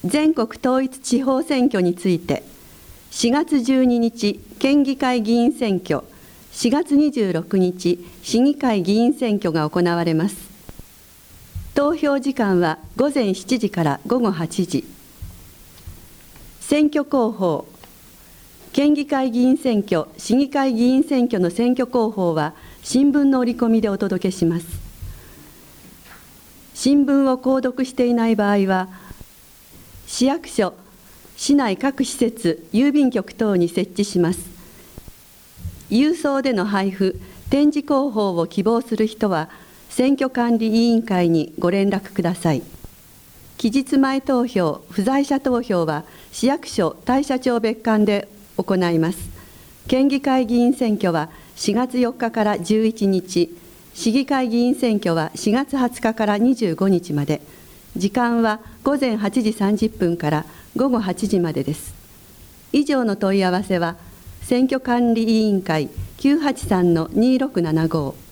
全国統一地方選挙について、4月12日県議会議員選挙、4月26日市議会議員選挙が行われます。投票時間は午前7時から午後8時。選挙公報、県議会議員選挙、市議会議員選挙の選挙公報は新聞の折り込みでお届けします。新聞を購読していない場合は、市役所、市内各施設、郵便局等に設置します。郵送での配布、展示広報を希望する人は、選挙管理委員会にご連絡ください。期日前投票、不在者投票は、市役所大社長別館で行います。県議会議員選挙は4月4日から11日、市議会議員選挙は4月20日から25日まで、時間は午前8時30分から午後8時までです。以上の問い合わせは、選挙管理委員会983-2675